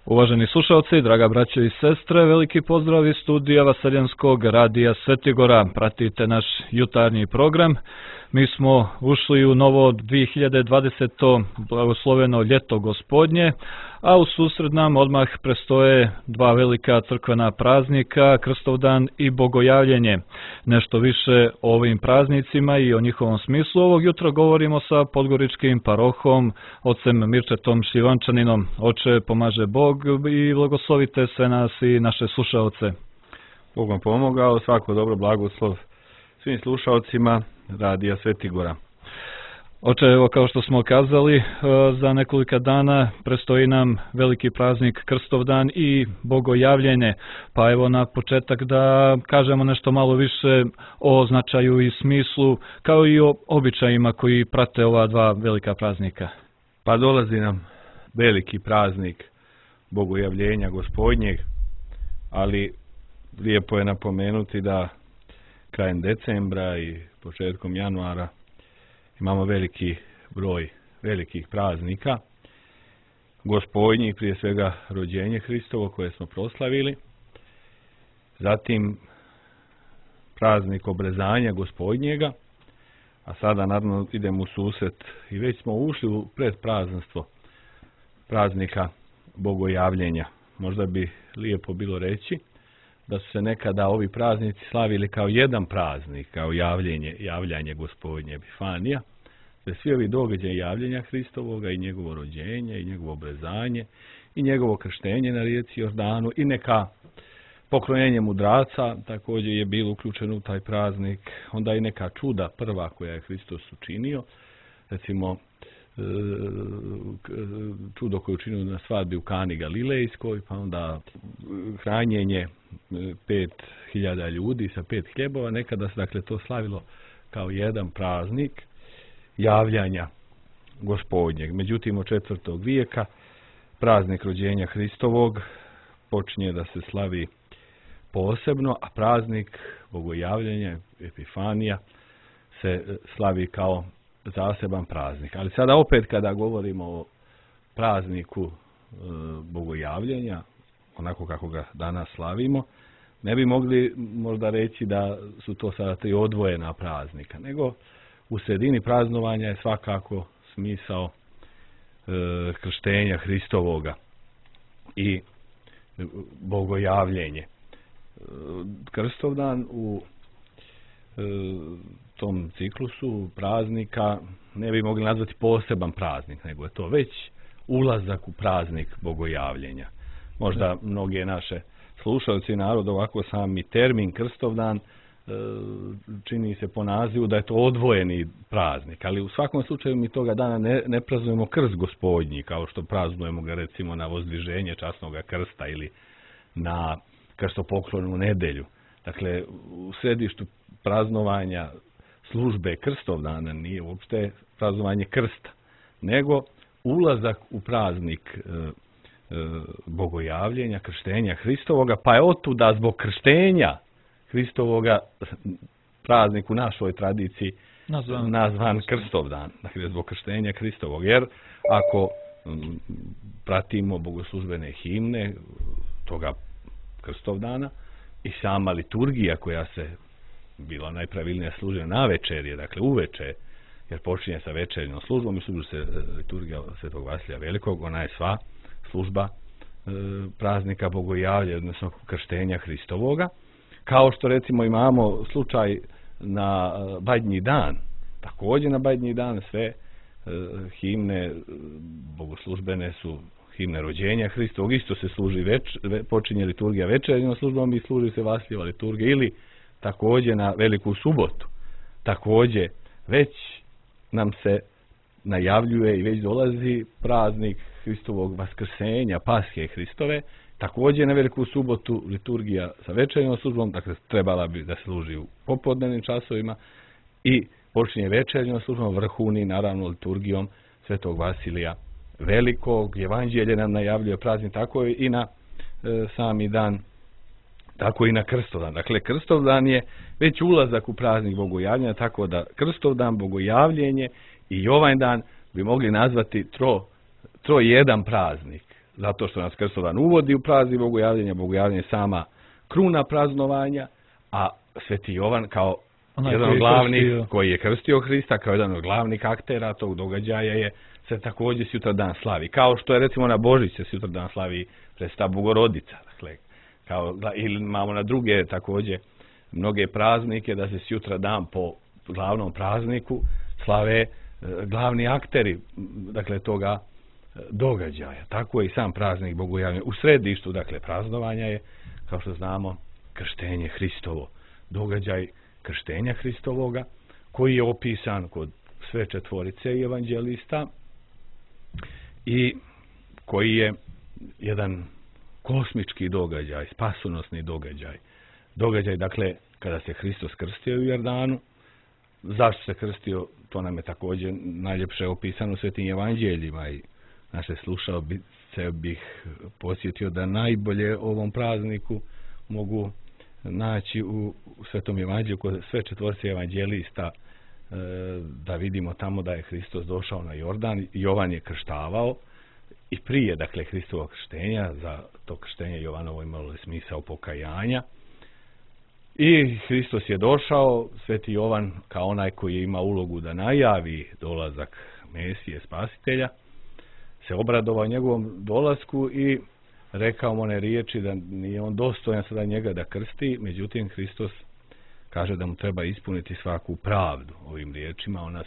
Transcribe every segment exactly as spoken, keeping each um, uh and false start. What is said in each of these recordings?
Uvaženi slušalci, draga braćo i sestre, veliki pozdrav iz studija Vaseljanskog radija Svetigora. Pratite naš jutarnji program. Mi smo ušli u novo dvije hiljade dvadeseto blagosloveno ljeto gospodnje, a u susret nam odmah prestoje dva velika crkvena praznika, Krstovdan i Bogojavljenje. Nešto više o ovim praznicima i o njihovom smislu ovog jutra govorimo sa podgoričkim parohom, ocem Mirčetom Šljivančaninom. Oče, pomaže Bog i blagoslovite sve nas i naše slušaoce. Bog vam pomogao, svako dobro blagoslov svim slušalcima radija Svetigora. Oče, evo kao što smo kazali, za nekolika dana prestoji nam veliki praznik Krstovdan i Bogojavljenje, pa evo na početak da kažemo nešto malo više o značaju i smislu, kao i o običajima koji prate ova dva velika praznika. Pa dolazi nam veliki praznik Bogojavljenja Gospodnjeg, ali lijepo je napomenuti da krajem decembra i početkom januara imamo veliki broj velikih praznika Gospodnjih, prije svega rođenje Hristovo koje smo proslavili, zatim praznik obrezanja Gospodnjega, a sada naravno idemo u susret i već smo ušli u predpraznstvo praznika Bogojavljenja. Možda bi lijepo bilo reći da su se nekada ovi praznici slavili kao jedan praznik, kao javljenje, javljanje Gospodnje Epifanija, da svi ovi događaji javljenja Hristovoga i njegovo rođenje i njegovo obrezanje i njegovo krštenje na rijeci Jordanu i neka poklonjenje mudraca također je bilo uključeno u taj praznik, onda i neka čuda prva koja je Hristos učinio, recimo čudo koje je učinio na svadbi u Kani Galilejskoj, pa onda hranjenje pet hiljada ljudi sa pet hljebova, nekada se dakle to slavilo kao jedan praznik javljanja Gospodnjeg. Međutim, od četvrtog vijeka praznik rođenja Hristovog počinje da se slavi posebno, a praznik Bogojavljenja, Epifanija, se slavi kao zaseban praznik. Ali sada opet kada govorimo o prazniku e, Bogojavljenja, onako kako ga danas slavimo, ne bi mogli možda reći da su to sada tri odvojena praznika, nego u sredini praznovanja je svakako smisao e, krštenja Hristovoga i Bogojavljenje. E, Krstovdan u e, tom ciklusu praznika ne bi mogli nazvati poseban praznik, nego je to već ulazak u praznik Bogojavljenja. Možda mnoge naše slušalci narod ovako sami termin Krstovdan čini se po nazivu da je to odvojeni praznik, ali u svakom slučaju mi toga dana ne, ne praznujemo krst Gospodnji, kao što praznujemo ga recimo na vozdviženje časnog krsta ili na krstopoklonu nedelju. Dakle, u središtu praznovanja službe Krstovdana nije uopšte praznovanje krsta, nego ulazak u praznik e, e, Bogojavljenja, krštenja Hristovoga, pa je otuda zbog krštenja Hristovoga praznik u našoj tradiciji nazvan, nazvan Krstovdan, dakle zbog krštenja Hristovog, jer ako m, pratimo bogoslužbene himne toga Krstovdana i sama liturgija koja se bila najpravilnija služena na večerje, dakle uveče, jer počinje sa večernjom službom i služi se liturgija Svetog Vasilija Velikog, ona je sva služba e, praznika Bogojavlja, odnosno krštenja Hristovoga. Kao što recimo imamo slučaj na Badnji dan, također na Badnji dan sve e, himne bogoslužbene su himne rođenja Hristovog, isto se služi več, ve, počinje liturgija večernjom službom i služi se Vasiljeva liturgija, ili također na Veliku subotu, također već nam se najavljuje i već dolazi praznik Hristovog vaskrsenja, Pashe Hristove, također na Veliku subotu liturgija sa večernjom službom, dakle trebala bi da služi u popodnevnim časovima i počinje večernjom službom, vrhuni naravno liturgijom Svetog Vasilija Velikog. Evanđelje nam najavljuje praznik tako i na e, sami dan, tako i na Krstovdan. Dakle, Krstovdan je već ulazak u praznik Bogojavljenja, tako da Krstovdan, Bogojavljenje i ovaj dan bi mogli nazvati tro, tro jedan praznik. zato što nas Krstovdan uvodi u praznik Bogojavljenja, Bogojavljenje je sama kruna praznovanja, a Sveti Jovan kao Onaj jedan koji od je glavnih krstio. koji je krstio Hrista, kao jedan od glavnih aktera tog događaja je se također sutradan slavi. Kao što je recimo na Božić se sutradan slavi predstava Bogorodica. Dakle, kao, ili imamo na druge također mnoge praznike da se sutradan po glavnom prazniku slave e, glavni akteri dakle toga e, događaja. Tako je i sam praznik Bogojavljenja. U središtu dakle praznovanja je, kao što znamo, krštenje Hristovo. Događaj krštenja Hristovoga koji je opisan kod sve četvorice evanđelista i koji je jedan kosmički događaj, spasonosni događaj. Događaj, dakle, kada se Hristos krstio u Jordanu. Zašto se krstio, to nam je također najljepše opisano u Svetim evanđeljima i naše slušalce bih posjetio da najbolje ovom prazniku mogu naći u, u Svetom evanđelju kod sve četvorce evanđelista, e, da vidimo tamo da je Hristos došao na Jordan, Jovan je krštavao i prije, dakle, Hristovog krštenja, za to krštenje Jovanovo imalo je smisao pokajanja. I Hristos je došao, Sveti Jovan, kao onaj koji je imao ulogu da najavi dolazak Mesije, Spasitelja, se obradovao njegovom dolasku i rekao mu one riječi da nije on dostojan sada njega da krsti, međutim Hristos kaže da mu treba ispuniti svaku pravdu. Ovim riječima on nas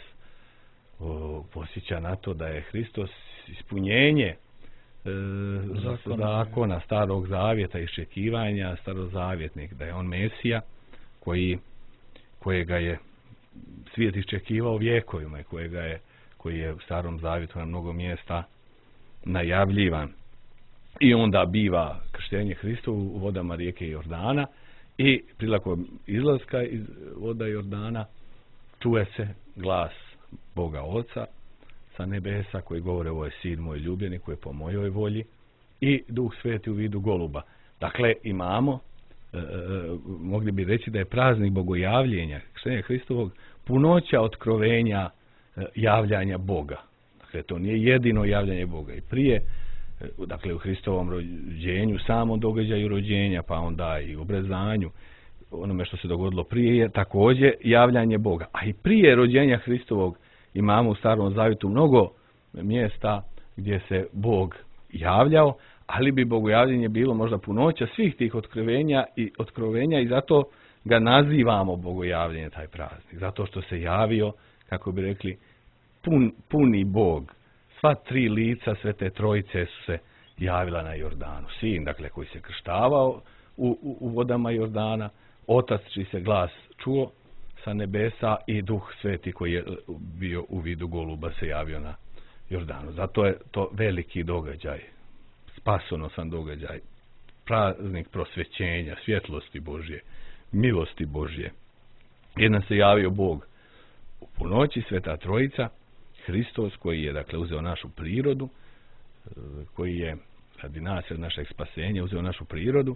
o, posjeća na to da je Hristos ispunjenje e, zakona. zakona starog zavjeta, iščekivanja starozavjetnih, da je on Mesija koji, kojega je svijet iščekivao vjekovima i kojega je, koji je u starom zavjetu na mnogo mjesta najavljivan. I onda biva krštenje Hristovu u vodama rijeke Jordana i prilikom izlaska iz voda Jordana čuje se glas Boga Oca sa nebesa koji govore: ovo je sin moj ljubljeni koji je po mojoj volji, i Duh Sveti u vidu goluba. Dakle, imamo, e, mogli bi reći da je praznik Bogojavljenja, krštenja Hristovog, punoća otkrovenja e, javljanja Boga. Dakle, to nije jedino javljanje Boga. I prije, dakle, u Hristovom rođenju, samom događaju rođenja, pa onda i obrezanju, onome što se dogodilo prije, je također javljanje Boga. A i prije rođenja Hristovog imamo u Starom Zavjetu mnogo mjesta gdje se Bog javljao, ali bi bogojavljenje bilo možda punoća svih tih otkrovenja i otkrovenja i zato ga nazivamo bogojavljenje, taj praznik. Zato što se javio, kako bi rekli, pun, puni Bog. Sva tri lica Svete Trojice su se javila na Jordanu. Sin, dakle, koji se krštavao u, u, u vodama Jordana, Otac čiji se glas čuo sa nebesa i Duh Sveti koji je bio u vidu goluba se javio na Jordanu. Zato je to veliki događaj, spasonosan događaj, praznik prosvećenja, svjetlosti Božje, milosti Božje. Jedan se javio Bog u punoći, Sveta Trojica, Hristos koji je, dakle, uzeo našu prirodu, koji je radi nas, radi našeg spasenja, uzeo našu prirodu,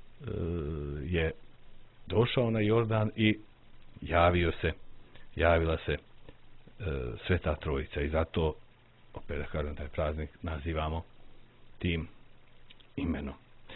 je došao na Jordan i javio se, javila se Sveta Trojica i zato, opet da kažem, taj praznik nazivamo tim imenom.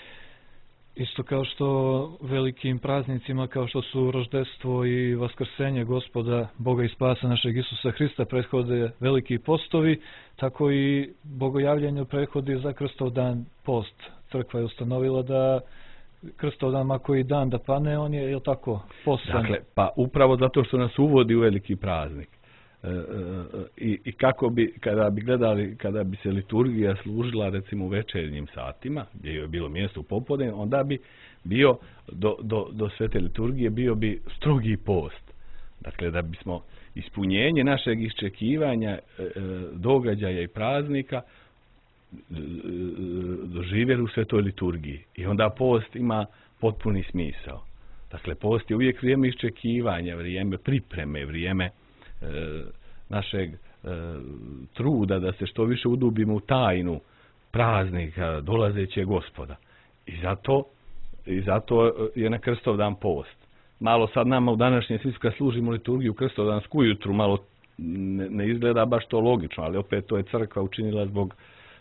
Isto kao što velikim praznicima kao što su roždestvo i vaskrsenje Gospoda, Boga i spasa našeg Isusa Hrista prethode veliki postovi, tako i bogojavljenju prethodi za Krstovdan post. Crkva je ustanovila da Krstovdan, ako i dan da pane, on je, je tako, postan. Dakle, pa upravo zato što nas uvodi u veliki praznik. E, e, i, i kako bi, kada bi gledali, kada bi se liturgija služila recimo u večernjim satima, gdje je bilo mjesto u popodne, onda bi bio do, do, do svete liturgije bio bi strogi post. Dakle, da bismo ispunjenje našeg iščekivanja e, događaja i praznika doživjeli u svetoj liturgiji. I onda post ima potpuni smisao. Dakle, post je uvijek vrijeme iščekivanja, vrijeme pripreme, vrijeme e, našeg e, truda da se što više udubimo u tajnu praznika dolazeće Gospoda. I zato, i zato je na Krstovdan post. Malo sad nama u današnje svi kad služimo liturgiju Krstovdansku ujutru, malo ne, ne izgleda baš to logično, ali opet to je crkva učinila zbog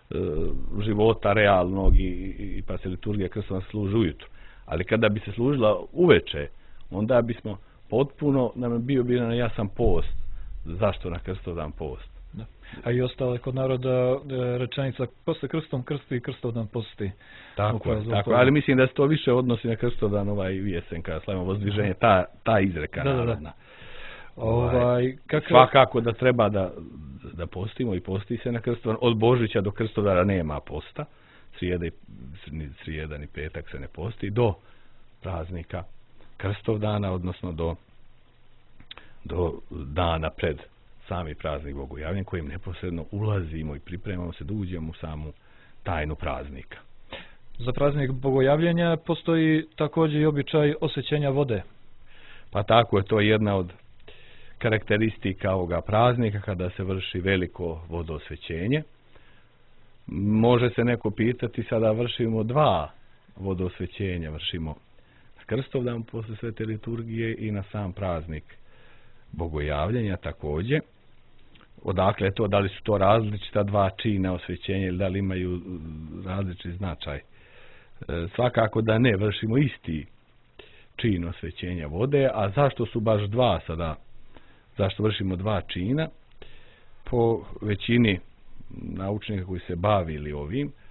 života realnog i, i pa se liturgija krstova služi ujutru. Ali kada bi se služila uveče, onda bismo potpuno, nam bio bio na jasan post. Zašto na Krstovdan post? Da. A i ostale kod naroda rečenica ko se krstom krsti i Krstovdan posti. Tako je, tako, ali mislim da se to više odnosi na Krstovdan ovaj jesen kada slavimo vozdviženje, ta, ta izreka da, narodna. Da, da. Ovaj, kakav... Svakako da treba da, da postimo i posti se na Krstovdan. Od Božića do Krstovdana nema posta. Srijeda i, srijeda ni petak se ne posti. Do praznika Krstovdana, odnosno do, do dana pred sami praznik Bogojavljenja, kojim neposredno ulazimo i pripremamo se da uđemo u samu tajnu praznika. Za praznik Bogojavljenja postoji također i običaj osvećenja vode. Pa tako je, to jedna od karakteristika ovoga praznika kada se vrši veliko vodoosvećenje. Može se neko pitati, sada vršimo dva vodoosvećenja, vršimo na Krstovdan posle svete liturgije i na sam praznik Bogojavljenja također. Odakle je to, da li su to različita dva čina osvećenja ili da li imaju različiti značaj? E, svakako da ne, vršimo isti čin osvećenja vode, a zašto su baš dva sada, zašto vršimo dva čina? Po većini naučnika koji se bavili ovim, e,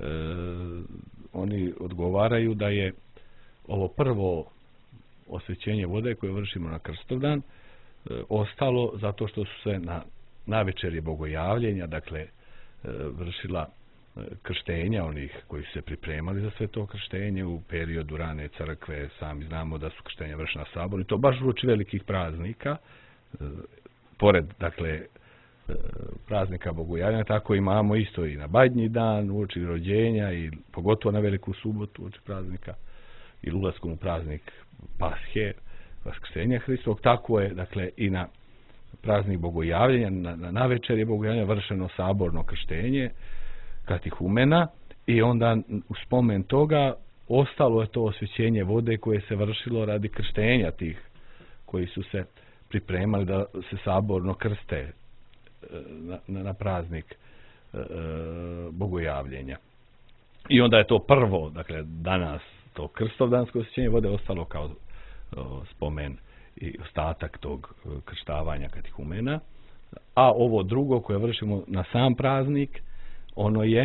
oni odgovaraju da je ovo prvo osvećenje vode koje vršimo na Krstovdan e, ostalo zato što su se na navečerje Bogojavljenja, dakle, e, vršila e, krštenja onih koji su se pripremali za sve to krštenje u periodu rane crkve. Sami znamo da su krštenja vršena na saboru i to baš uoči velikih praznika, e, pored, dakle, praznika Bogojavljenja, tako imamo isto i na Badnji dan, uoči rođenja i pogotovo na Veliku subotu uoči praznika ili ulaskom u praznik Pashe, Vaskrsenja Hristovog, tako je, dakle, i na praznik Bogojavljenja, na, na navečerje Bogojavljenja vršeno saborno krštenje katihumena i onda u spomen toga ostalo je to osvećenje vode koje se vršilo radi krštenja tih koji su se pripremali da se saborno krste na, na, na praznik e, Bogojavljenja. I onda je to prvo, dakle, danas to krstovdansko osvećenje vode ostalo kao o, spomen i ostatak tog krštavanja katihumena, a ovo drugo koje vršimo na sam praznik, ono je e,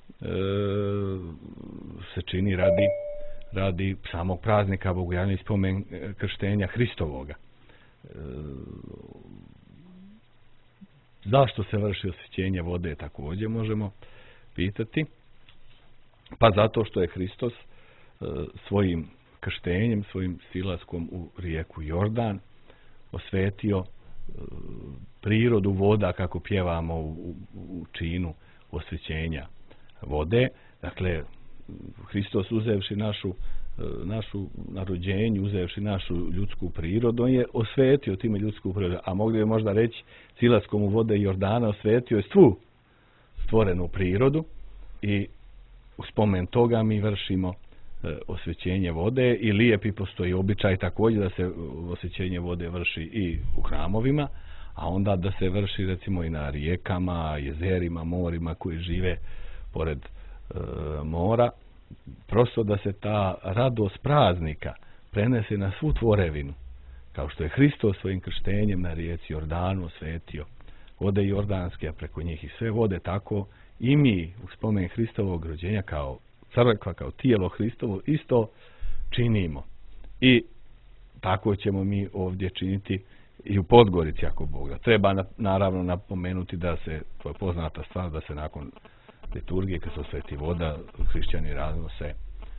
se čini radi radi samog praznika Bogojavljenja i spomen krštenja Hristovoga. E, zašto se vrši osvećenje vode također možemo pitati? Pa zato što je Hristos e, svojim krštenjem, svojim silaskom u rijeku Jordan osvetio e, prirodu voda kako pjevamo u, u, u činu osvećenja vode. Dakle, Hristos uzevši našu, e, našu narođenju, uzevši našu ljudsku prirodu, on je osvetio time ljudsku prirodu, a mogli bi možda reći silaskom u vode Jordana osvetio je svu stvorenu prirodu i u spomen toga mi vršimo e, osvećenje vode i lijepi postoji običaj također da se osvećenje vode vrši i u hramovima, a onda da se vrši recimo i na rijekama, jezerima, morima koji žive pored e, mora, prosto da se ta radost praznika prenese na svu tvorevinu, kao što je Hristos svojim krštenjem na rijeci Jordanu osvetio vode jordanske, a preko njih i sve vode, tako i mi u spomen Hristovog rođenja kao crkva, kao tijelo Hristovo isto činimo. I tako ćemo mi ovdje činiti i u Podgorici ako Bog da. Treba na, naravno napomenuti da se, to je poznata stvar, da se nakon liturgije kad se osveti voda, hrišćani raznose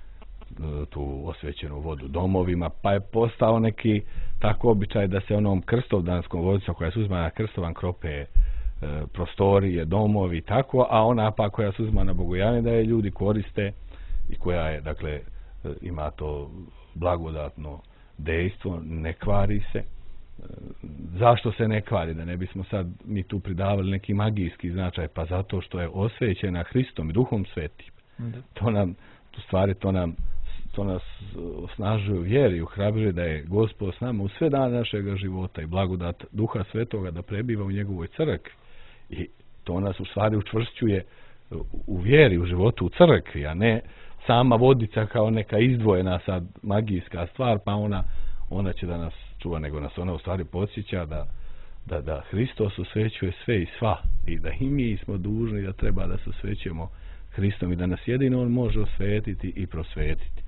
tu osvećenu vodu domovima, pa je postao neki tako običaj da se onom krstovdanskom vodicom koja se uzma na krstovan krope e, prostorije, domovi, tako, a ona pa koja se uzma na Bogojavljenje da je ljudi koriste i koja je, dakle, e, ima to blagodatno dejstvo, ne kvari se. E, zašto se ne kvari? Da ne bismo sad mi tu pridavali neki magijski značaj, pa zato što je osvećena Hristom i Duhom Svetim. Da. To nam, u stvari, to nam to nas osnažuje u vjeri, uhrabruje da je Gospod s nama u sve dane našega života i blagodat Duha Svetoga da prebiva u njegovoj crkvi. I to nas u stvari učvršćuje u vjeri, u životu, u crkvi, a ne sama vodica kao neka izdvojena sad magijska stvar, pa ona, ona će da nas čuva, nego nas ona u stvari podsjeća da, da, da Hristos osvećuje sve i sva i da i mi smo dužni da treba da se osvećujemo Hristom i da nas jedino on može osvetiti i prosvetiti.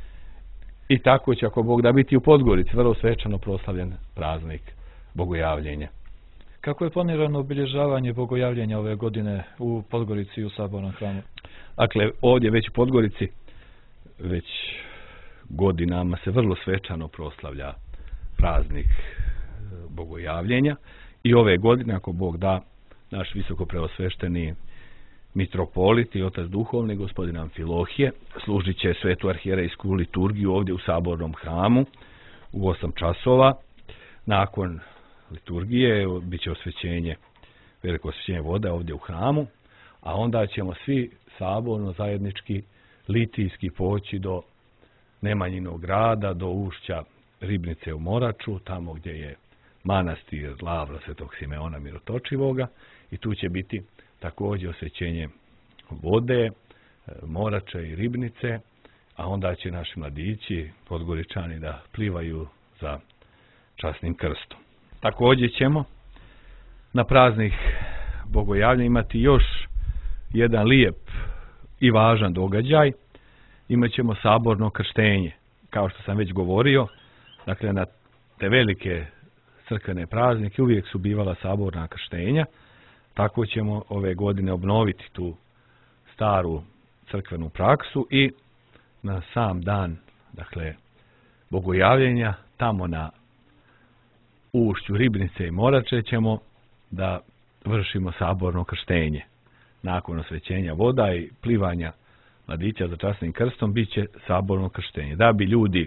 I tako će, ako Bog da, biti u Podgorici vrlo svečano proslavljen praznik Bogojavljenja. Kako je planirano obilježavanje Bogojavljenja ove godine u Podgorici i u Sabornom hramu? Dakle, ovdje već u Podgorici već godinama se vrlo svečano proslavlja praznik Bogojavljenja i ove godine, ako Bog da, naš visoko preosvešteni mitropolit i otac duhovni gospodin Amfilohije služit će svetu arhijerejsku liturgiju ovdje u Sabornom hramu u osam časova. Nakon liturgije bit će osvećenje, veliko osvećenje vode ovdje u hramu, a onda ćemo svi saborno zajednički litijski poći do Nemanjinog grada, do ušća Ribnice u Moraču, tamo gdje je manastir Lavra svetog Simeona Mirotočivoga, i tu će biti također osvećenje vode, Morača i Ribnice, a onda će naši mladići, Podgoričani, da plivaju za časnim krstom. Također ćemo na praznik Bogojavljenja imati još jedan lijep i važan događaj. Imat ćemo saborno krštenje. Kao što sam već govorio, dakle na te velike crkvene praznike uvijek su bivala saborna krštenja. Tako ćemo ove godine obnoviti tu staru crkvenu praksu i na sam dan, dakle, Bogojavljenja, tamo na ušću Ribnice i Morače ćemo da vršimo saborno krštenje. Nakon osvećenja voda i plivanja mladića za časnim krstom bit će saborno krštenje. Da bi ljudi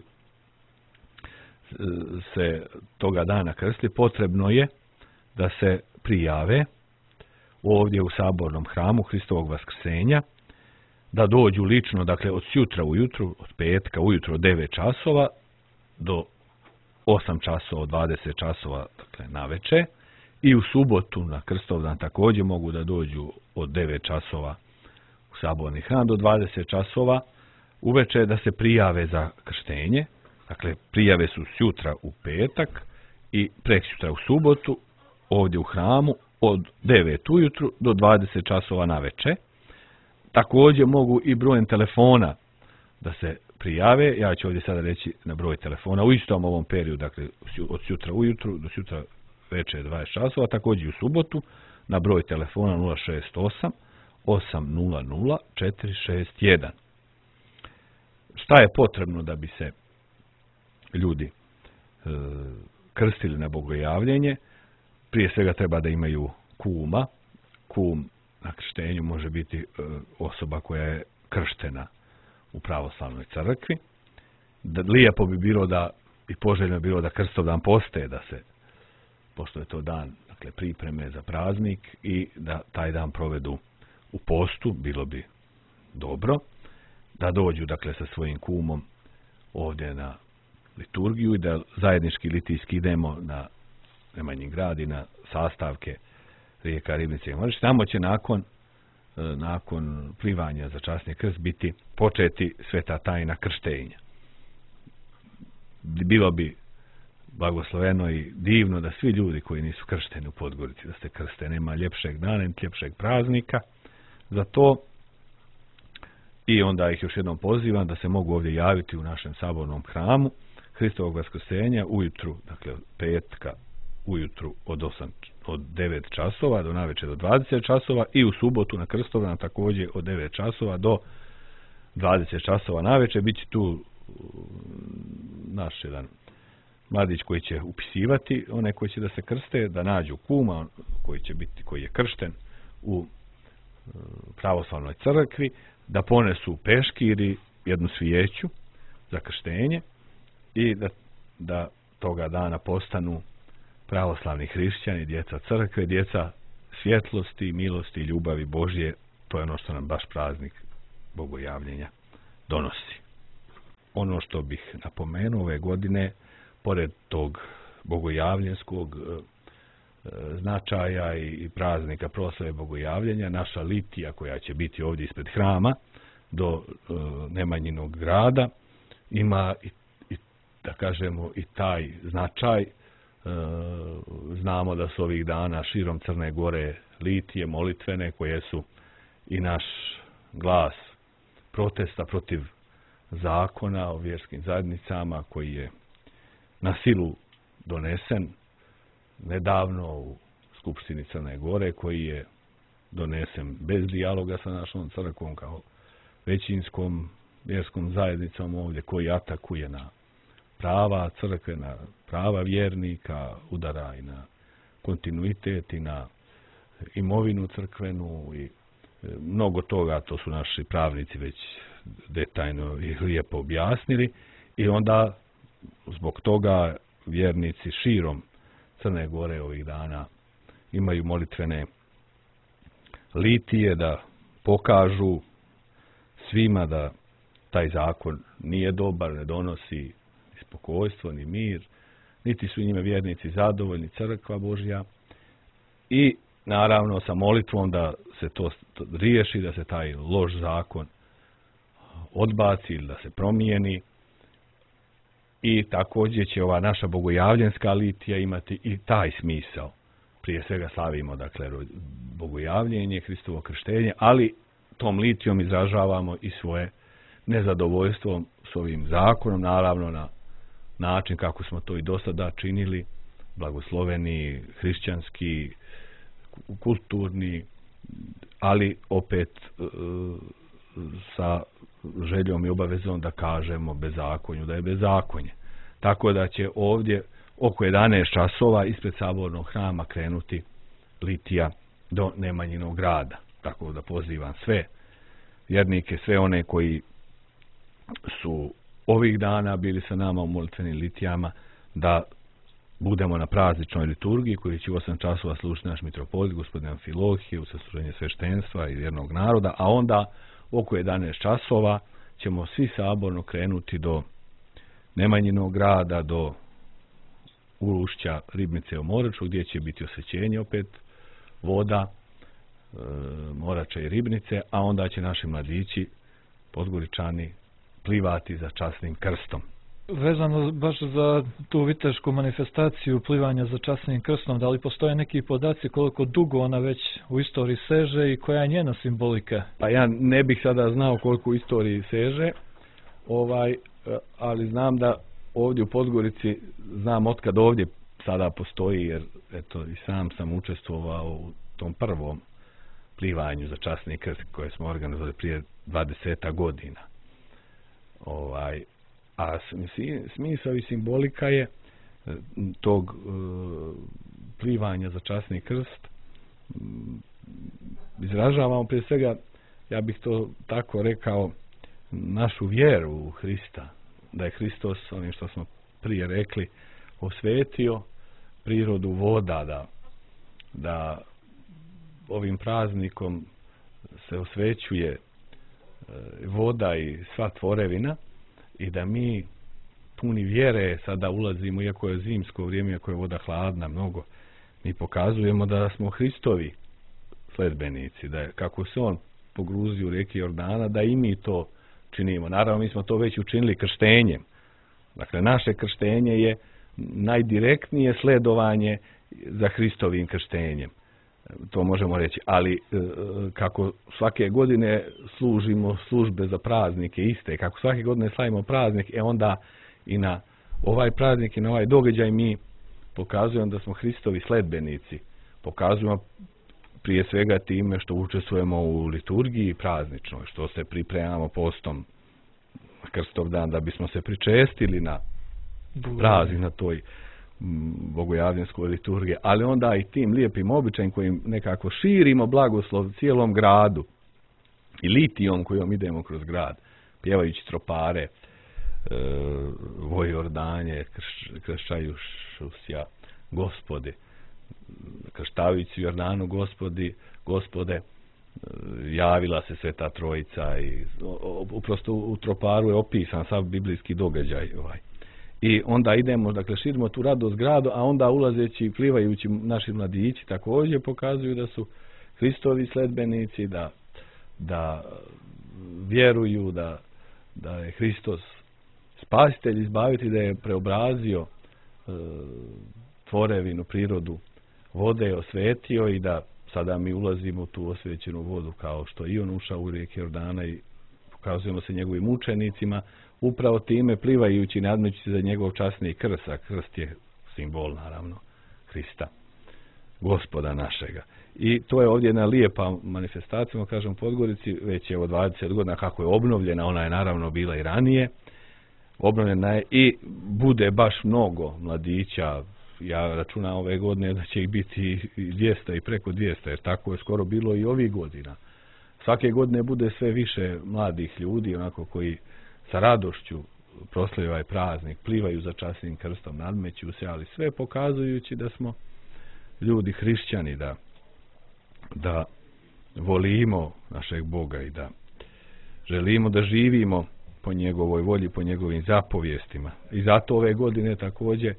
se toga dana krstili, potrebno je da se prijave ovdje u Sabornom hramu Hristovog Vaskrsenja, da dođu lično, dakle od sutra ujutru, od petka ujutro od devet časova do osam časova, od dvadeset časova, dakle na večer, i u subotu na Krstovdan također mogu da dođu od devet časova u Saborni hram do dvadeset časova uveče, da se prijave za krštenje. Dakle, prijave su sutra u petak i preksutra u subotu ovdje u hramu od devet ujutru do dvadeset časova na večer. Također mogu i brojem telefona da se prijave. Ja ću ovdje sada reći na broj telefona u istom ovom periodu, dakle od sutra ujutru do sutra večer dvadeset časova, također i u subotu na broj telefona nula šest osam osam nula nula četiri šest jedan. Šta je potrebno da bi se ljudi e, krstili na Bogojavljenje? Prije svega treba da imaju kuma. Kum na krštenju može biti e, osoba koja je krštena u pravoslavnoj crkvi. Da, lijepo bi bilo da, i poželjno bi bilo da Krstovdan postaje, da se, pošto je to dan, dakle, pripreme za praznik, i da taj dan provedu u postu, bilo bi dobro da dođu, dakle, sa svojim kumom ovdje na liturgiju i da zajednički litijski idemo na Nemanjin grad i na sastavke rijeka Ribnice i Morač. Tamo će nakon, nakon plivanja za časni krst biti početi sveta tajna krštenja. Bilo bi blagosloveno i divno da svi ljudi koji nisu kršteni u Podgorici da se krste. Nema ljepšeg dana, niti ljepšeg praznika za to. I onda ih još jednom pozivam da se mogu ovdje javiti u našem Sabornom hramu Hristovog Vaskrsenja ujutru, dakle petka ujutru od, osam, od devet časova do navečer do dvadeset časova, i u subotu na Krstovdan također od devet časova do dvadeset časova navečer. Bit će tu naš jedan mladić koji će upisivati one koji će da se krste, da nađu kuma koji će biti, koji je kršten u pravoslavnoj crkvi, da ponesu peškir, jednu svijeću za krštenje i da, da toga dana postanu pravoslavni hrišćani, djeca crkve, djeca svjetlosti, milosti i ljubavi Božje. To je ono što nam baš praznik Bogojavljenja donosi. Ono što bih napomenuo ove godine, pored tog bogojavljenskog značaja i praznika proslave bogojavljenja, naša litija koja će biti ovdje ispred hrama do e, Nemanjinog grada ima i, i da kažemo i taj značaj. E, znamo da su ovih dana širom Crne Gore litije molitvene koje su i naš glas protesta protiv zakona o vjerskim zajednicama koji je na silu donesen nedavno u Skupštini Crne Gore, koji je donesen bez dijaloga sa našom crkvom kao većinskom vjerskom zajednicom ovdje, koji atakuje na prava crkve, na prava vjernika, udara i na kontinuitet i na imovinu crkvenu i mnogo toga, to su naši pravnici već detaljno i lijepo objasnili i onda zbog toga vjernici širom Crne Gore ovih dana imaju molitvene litije da pokažu svima da taj zakon nije dobar, ne donosi ni spokojstvo, ni mir, niti su njime vjernici zadovoljni, crkva Božja, i naravno sa molitvom da se to riješi, da se taj loš zakon odbaci ili da se promijeni. I također će ova naša bogojavljenska litija imati i taj smisao. Prije svega slavimo, dakle, bogojavljenje, Hristovo krštenje, ali tom litijom izražavamo i svoje nezadovoljstvo s ovim zakonom, naravno na način kako smo to i do sada činili, blagosloveni, hrišćanski, kulturni, ali opet e, sa željom i obavezom da kažemo bezakonju, da je bezakonje. Tako da će ovdje oko jedanaest časova ispred sabornog hrama krenuti litija do Nemanjinog grada. Tako da pozivam sve vjernike, sve one koji su ovih dana bili sa nama u molitvenim litijama, da budemo na prazničnoj liturgiji koji će u osam časova služiti naš mitropolit, gospodin Amfilohije, u sasluženje sveštenstva i vjernog naroda, a onda oko jedanaest časova ćemo svi saborno krenuti do Nemanjinog grada, do ušća Ribnice u Moraču, gdje će biti osvećenje opet voda, e, Morača i Ribnice, a onda će naši mladići, Podgoričani, plivati za časnim krstom. Vezano baš za tu vitešku manifestaciju plivanja za časnim krstom, da li postoje neki podaci koliko dugo ona već u istoriji seže i koja je njena simbolika? Pa ja ne bih sada znao koliko u istoriji seže, ovaj, ali znam da ovdje u Podgorici, znam otkad ovdje sada postoji, jer eto i sam sam učestvovao u tom prvom plivanju za časni krst koje smo organizovali prije dvadeset godina. Ovaj, a smisao i simbolika je tog uh, plivanja za časni krst izražavamo prije svega, ja bih to tako rekao, našu vjeru u Hrista, da je Hristos, onim što smo prije rekli, osvetio prirodu voda, da, da ovim praznikom se osvećuje voda i sva tvorevina i da mi puni vjere sada ulazimo, iako je zimsko vrijeme, iako je voda hladna mnogo, mi pokazujemo da smo Hristovi sledbenici, da je, kako se on pogruzio u rijeki Jordana, da i mi to činimo. Naravno, mi smo to već učinili krštenjem. Dakle, naše krštenje je najdirektnije sledovanje za Hristovim krštenjem. To možemo reći. Ali kako svake godine služimo službe za praznike iste, kako svake godine slavimo praznik, e onda i na ovaj praznik i na ovaj događaj mi pokazujemo da smo Hristovi sledbenici. Pokazujemo prije svega time što učestvujemo u liturgiji prazničnoj, što se pripremamo postom Krstov dan da bismo se pričestili na praznik, na toj bogojavljenskoj liturgiji, ali onda i tim lijepim običajem kojim nekako širimo blagoslov cijelom gradu i litijom kojom idemo kroz grad, pjevajući tropare, e, vojordanje, krš, kršćaju šusja, gospodi, krštavajući Jordanu gospodi, gospode, javila se Sveta Trojica i uprosto u troparu je opisan sav biblijski događaj ovaj. I onda idemo, dakle, širimo tu radost gradu, a onda ulazeći i plivajući naši mladići također pokazuju da su Hristovi sledbenici, da, da vjeruju da, da je Hristos spasitelj, izbavitelj, da je preobrazio e, tvorevinu, prirodu vode, osvetio i da sada mi ulazimo u tu osvećenu vodu kao što i on ušao u rijeke Jordana i pokazujemo se njegovim učenicima, upravo time plivajući, nadmećući za njegov časni krst, a krst je simbol, naravno, Hrista, Gospoda našega. I to je ovdje jedna lijepa manifestacija, kažem, u Podgorici, već je od dvadeset godina kako je obnovljena, ona je naravno bila i ranije, obnovljena je i bude baš mnogo mladića, ja računam ove godine da će ih biti dvjesto i preko dvjesto, jer tako je skoro bilo i ovih godina. Svake godine bude sve više mladih ljudi, onako koji sa radošću proslavljaju ovaj praznik, plivaju za časnim krstom, nadmeću se, ali sve pokazujući da smo ljudi hrišćani, da, da volimo našeg Boga i da želimo da živimo po njegovoj volji, po njegovim zapovjestima. I zato ove godine također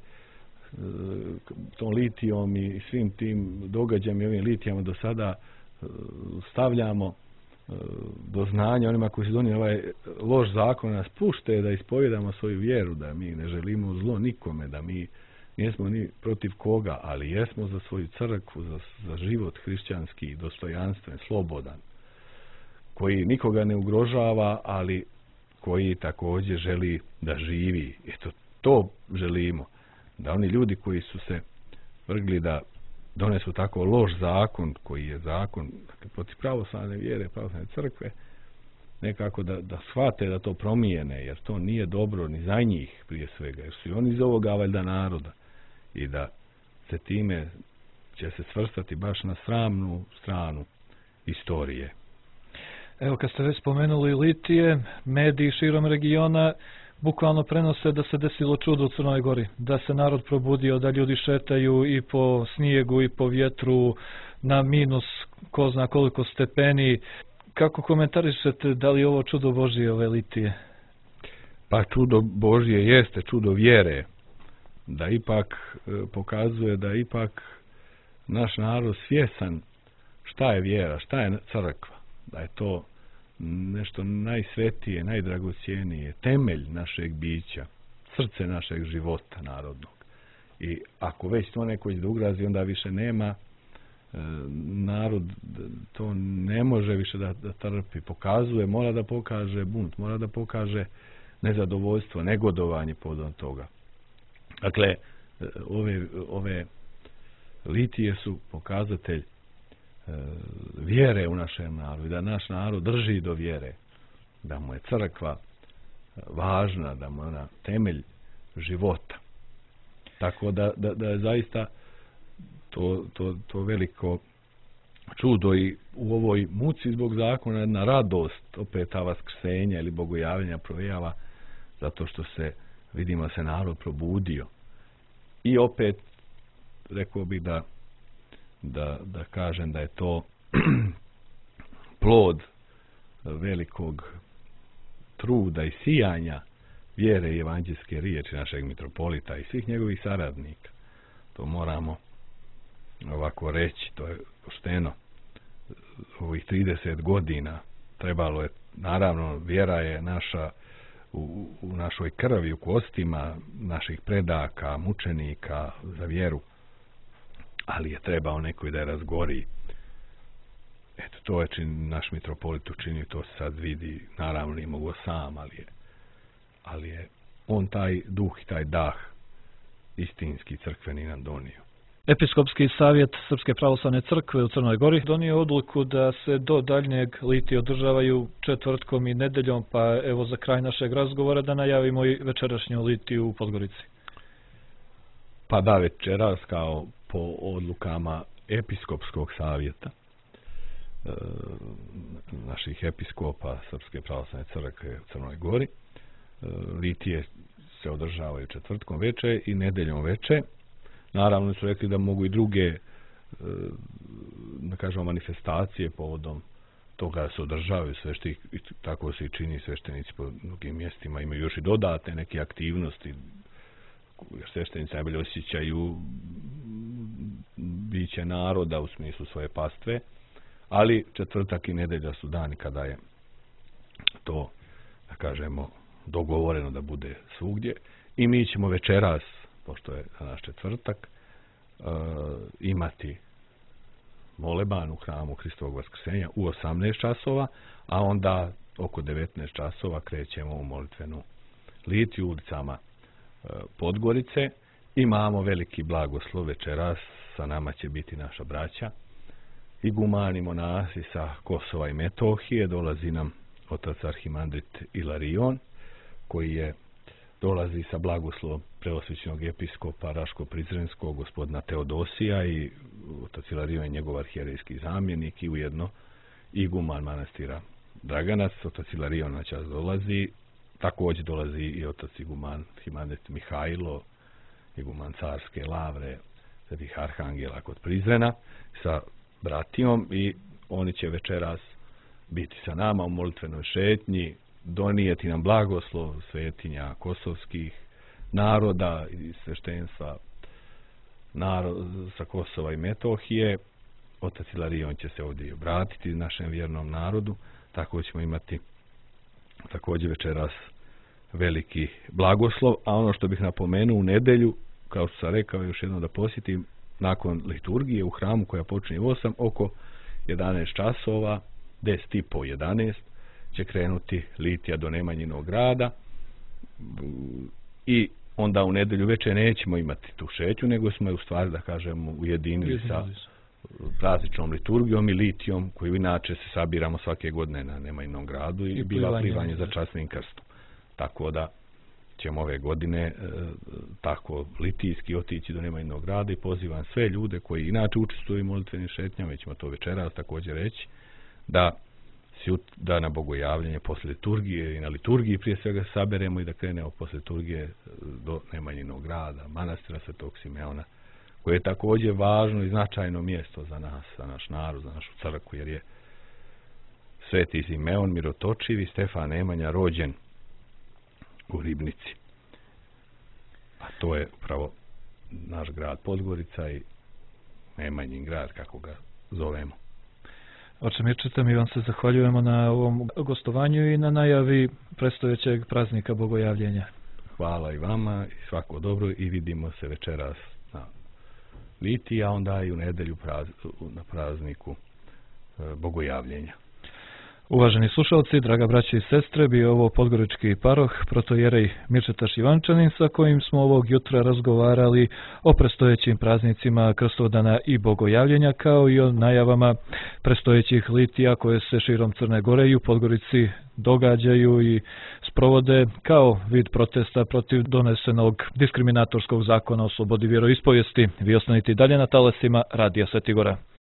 tom litijom i svim tim događajima i ovim litijama do sada stavljamo do znanja onima koji su donijeli ovaj loš zakon, nas pušte da ispovjedamo svoju vjeru, da mi ne želimo zlo nikome, da mi nismo ni protiv koga, ali jesmo za svoju crkvu, za, za život hrišćanski, dostojanstven, slobodan, koji nikoga ne ugrožava, ali koji također želi da živi. Eto, to želimo. Da oni ljudi koji su se vrgli da donesu tako loš zakon, koji je zakon dakle, protiv pravoslavne vjere, pravoslavne crkve, nekako da, da shvate da to promijene, jer to nije dobro ni za njih prije svega, jer su i oni iz ovoga valjda naroda i da se time će se svrstati baš na sramnu stranu istorije. Evo, kad ste već spomenuli litije, mediji širom regiona bukvalno prenose da se desilo čudo u Crnoj Gori, da se narod probudio, da ljudi šetaju i po snijegu i po vjetru na minus ko zna koliko stepeni. Kako komentarišete, da li je ovo čudo Božije, ove litije? Pa čudo Božje jeste čudo vjere, da ipak e, pokazuje da ipak naš narod svjesan šta je vjera, šta je crkva, da je to nešto najsvetije, najdragocjenije, temelj našeg bića, srce našeg života narodnog. I ako već to neko da ugrazi, onda više nema e, narod, to ne može više da, da trpi. Pokazuje, mora da pokaže bunt, mora da pokaže nezadovoljstvo, negodovanje podom toga. Dakle, ove, ove litije su pokazatelj vjere u našem narodu, da naš narod drži do vjere, da mu je crkva važna, da mu je ona temelj života. Tako da, da, da je zaista to, to, to veliko čudo i u ovoj muci zbog zakona jedna radost, opet ta vaskrsenja ili bogojavljenja projava, zato što se, vidimo, se narod probudio. I opet, rekao bih da Da, da kažem da je to plod velikog truda i sijanja vjere i evanđelske riječi našeg mitropolita i svih njegovih saradnika. To moramo ovako reći, to je pošteno. Ovih trideset godina trebalo je, naravno, vjera je naša u, u našoj krvi, u kostima naših predaka, mučenika za vjeru, ali je trebao neko da je razgori. Eto, to je čin, naš mitropolit učinio, to se sad vidi, naravno nije mogo sam, ali je, ali je on taj duh i taj dah istinski crkveni nam donio. Episkopski savjet Srpske pravoslavne crkve u Crnoj Gori donio odluku da se do daljnjeg litije održavaju četvrtkom i nedeljom, pa evo za kraj našeg razgovora da najavimo i večerašnju litiju u Podgorici. Pa da, večeras kao po odlukama episkopskog savjeta e, naših episkopa Srpske pravoslavne crkve u Crnoj Gori, e, litije se održavaju četvrtkom veče i nedeljom veče. Naravno su rekli da mogu i druge e, da kažemo manifestacije povodom toga da se održavaju sve što i tako se i čini, sveštenici po mnogim mjestima imaju još i dodatne neke aktivnosti jer sveštenici najbolje osjećaju biće naroda u smislu svoje pastve, ali četvrtak i nedelja su dani kada je to, da kažemo, dogovoreno da bude svugdje i mi ćemo večeras, pošto je naš četvrtak, uh, imati moleban u hramu Hristovog vaskrsenja u osamnaest časova, a onda oko devetnaest časova krećemo u molitvenu litiju ulicama uh, Podgorice. Imamo veliki blagoslov večeras, sa nama će biti naša braća, igumani monasi sa Kosova i Metohije, dolazi nam otac arhimandrit Ilarion, koji je dolazi sa blagoslovom preosvećenog episkopa Raško-Prizrenskog gospodina Teodosija i otac Ilarion je njegov arhijerejski zamjenik i ujedno iguman manastira Draganac. Otac Ilarion na čas dolazi, također dolazi i otac iguman arhimandrit Mihajlo, iguman Carske Lavre, svetih arhangela kod Prizrena sa bratijom i oni će večeras biti sa nama u molitvenoj šetnji, donijeti nam blagoslov svetinja kosovskih naroda i sveštenstva narod, sa Kosova i Metohije. Otac Ilarion će se ovdje obratiti našem vjernom narodu, tako ćemo imati također večeras veliki blagoslov, a ono što bih napomenuo u nedelju, kao što sam rekao još jednom da posjetim, nakon liturgije u hramu koja počinje u osam, oko jedanaest časova, deset i po jedanaest, će krenuti litija do Nemanjinog grada i onda u nedelju večer nećemo imati tu šetnju, nego smo je u stvari, da kažemo, ujedinili sa prazničnom liturgijom i litijom, koju inače se sabiramo svake godine na Nemanjinom gradu i, I bila plivanje za časnim krstom. Tako da ćemo ove godine e, tako litijski otići do Nemanjinog grada i pozivam sve ljude koji inače učestvuju u molitvenim šetnjama, mi ćemo to večeras također reći, da da na bogojavljanje posle liturgije i na liturgiji prije svega saberemo i da krenemo posle liturgije do Nemanjinog grada, manastira Svetog Simeona, koje je također važno i značajno mjesto za nas, za naš narod, za našu crkvu, jer je Sveti Simeon Mirotočivi, Stefan Nemanja, rođen u Ribnici. A to je upravo naš grad Podgorica i Nemanjin grad, kako ga zovemo. Oče Mirčeta, mi vam se zahvaljujemo na ovom gostovanju i na najavi predstojećeg praznika Bogojavljenja. Hvala i vama i svako dobro i vidimo se večeras na litiji, a onda i u nedelju praz, na prazniku Bogojavljenja. Uvaženi slušalci, draga braće i sestre, bio ovo podgorički paroh, protojerej Mirčeta Šivančanin, sa kojim smo ovog jutra razgovarali o predstojećim praznicima Krstovdana i Bogojavljenja, kao i o najavama predstojećih litija koje se širom Crne Gore i u Podgorici događaju i sprovode kao vid protesta protiv donesenog diskriminatorskog zakona o slobodi vjeroispovijesti. Vi ostanite dalje na talasima Radija Svetigora.